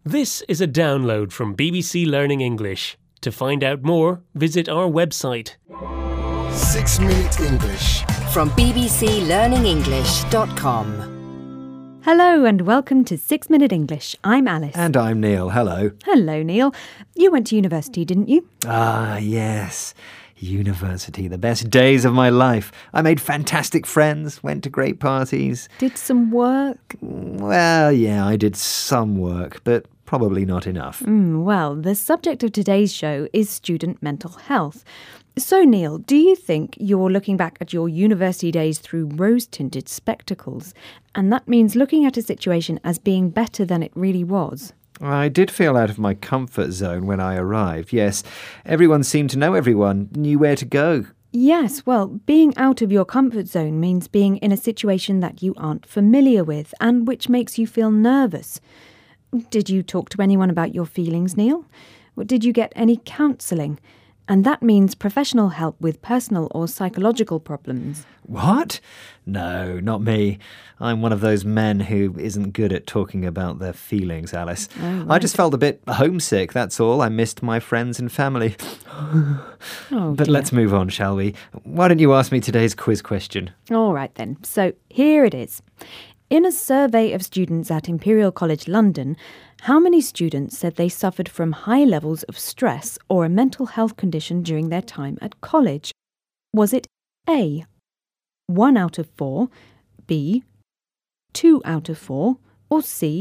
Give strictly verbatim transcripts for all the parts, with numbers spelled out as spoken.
This is a download from B B C Learning English. To find out more, visit our website. Six Minute English. From b b c learning english dot com. Hello and welcome to Six Minute English. I'm Alice. And I'm Neil. Hello. Hello, Neil. You went to university, didn't you? Ah, yes. University, the best days of my life. I made fantastic friends, went to great parties. Did some work? Well, yeah, I did some work, but probably not enough. Mm, well, the subject of today's show is student mental health. So, Neil, do you think you're looking back at your university days through rose-tinted spectacles, and that means looking at a situation as being better than it really was? I did feel out of my comfort zone when I arrived, yes. Everyone seemed to know everyone, knew where to go. Yes, well, being out of your comfort zone means being in a situation that you aren't familiar with and which makes you feel nervous. Did you talk to anyone about your feelings, Neil? Did you get any counselling? And that means professional help with personal or psychological problems. What? No, not me. I'm one of those men who isn't good at talking about their feelings, Alice. Oh, right. I just felt a bit homesick, that's all. I missed my friends and family. Oh, but dear. let's move on, shall we? Why don't you ask me today's quiz question? All right then. So here it is. In a survey of students at Imperial College London, how many students said they suffered from high levels of stress or a mental health condition during their time at college? Was it A, one out of four, B, two out of four, or C,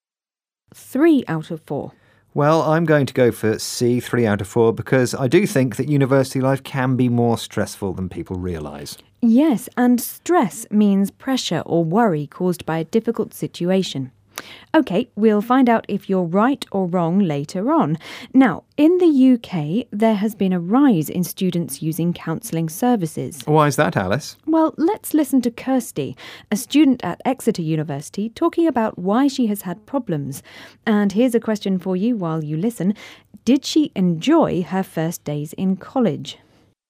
three out of four? Well, I'm going to go for C, three out of four, because I do think that university life can be more stressful than people realise. Yes, and stress means pressure or worry caused by a difficult situation. OK, we'll find out if you're right or wrong later on. Now, in the U K, there has been a rise in students using counselling services. Why is that, Alice? Well, let's listen to Kirsty, a student at Exeter University, talking about why she has had problems. And here's a question for you while you listen. Did she enjoy her first days in college?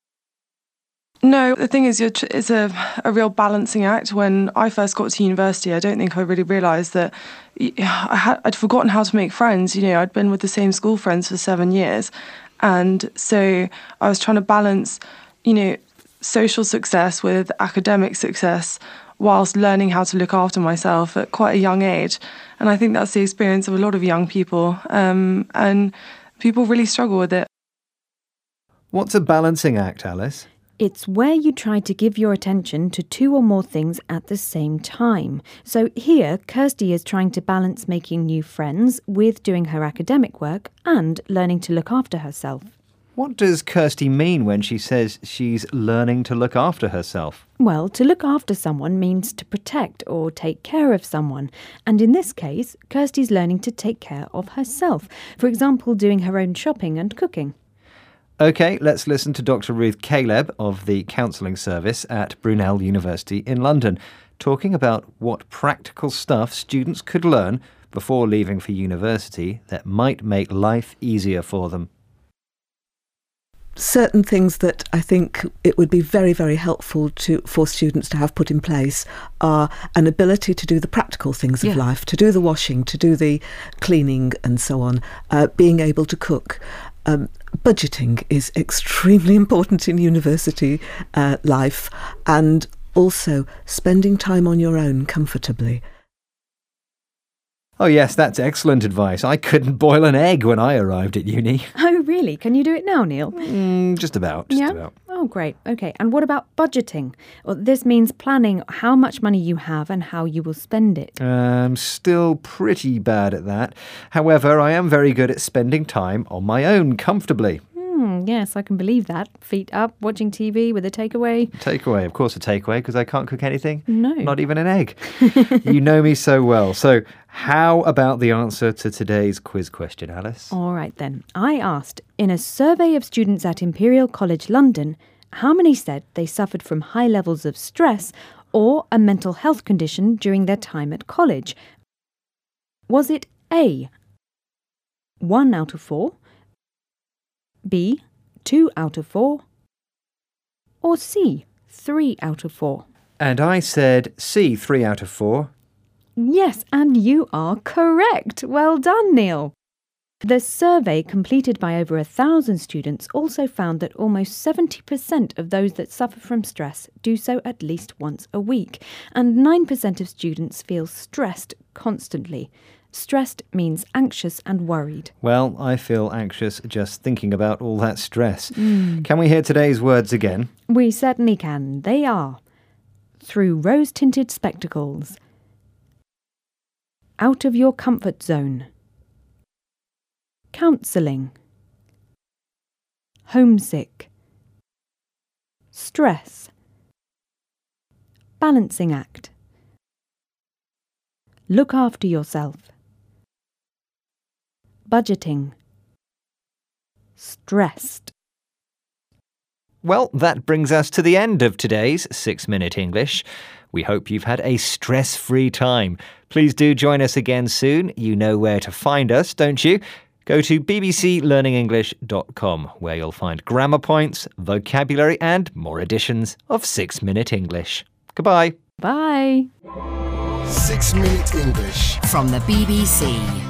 No, the thing is, you're tr- it's a, a real balancing act. When I first got to university, I don't think I really realised that y- I had, I'd forgotten how to make friends. You know, I'd been with the same school friends for seven years. And so I was trying to balance, you know, social success with academic success whilst learning how to look after myself at quite a young age. And I think that's the experience of a lot of young people. Um, and people really struggle with it. What's a balancing act, Alice? It's where you try to give your attention to two or more things at the same time. So here, Kirsty is trying to balance making new friends with doing her academic work and learning to look after herself. What does Kirsty mean when she says she's learning to look after herself? Well, to look after someone means to protect or take care of someone. And in this case, Kirsty's learning to take care of herself. For example, doing her own shopping and cooking. OK, let's listen to Doctor Ruth Caleb of the Counselling Service at Brunel University in London, talking about what practical stuff students could learn before leaving for university that might make life easier for them. Certain things that I think it would be very, very helpful to for students to have put in place are an ability to do the practical things of Yeah. life, to do the washing, to do the cleaning and so on, uh, being able to cook. Um, budgeting is extremely important in university uh, life, and also spending time on your own comfortably. Oh yes, that's excellent advice. I couldn't boil an egg when I arrived at uni. Oh, really? Can you do it now, Neil? Mm, just about, just yeah? about. Oh, great. OK. And what about budgeting? Well, this means planning how much money you have and how you will spend it. I'm still pretty bad at that. However, I am very good at spending time on my own comfortably. Hmm, yes, I can believe that. Feet up, watching T V with a takeaway. Takeaway, of course a takeaway, because I can't cook anything. No. Not even an egg. You know me so well. So how about the answer to today's quiz question, Alice? All right then. I asked, in a survey of students at Imperial College London, how many said they suffered from high levels of stress or a mental health condition during their time at college? Was it A, one out of four, B, two out of four, or C, three out of four? And I said C, three out of four. Yes, and you are correct. Well done, Neil. The survey completed by over a thousand students also found that almost seventy percent of those that suffer from stress do so at least once a week, and nine percent of students feel stressed constantly. Stressed means anxious and worried. Well, I feel anxious just thinking about all that stress. Mm. Can we hear today's words again? We certainly can. They are: through rose-tinted spectacles, out of your comfort zone, counselling, homesick, stress, balancing act, look after yourself, budgeting, stressed. Well, that brings us to the end of today's Six Minute English. We hope you've had a stress-free time. Please do join us again soon. You know where to find us, don't you? Go to b b c learning english dot com, where you'll find grammar points, vocabulary and more editions of Six Minute English. Goodbye. Bye. Six Minute English From the B B C.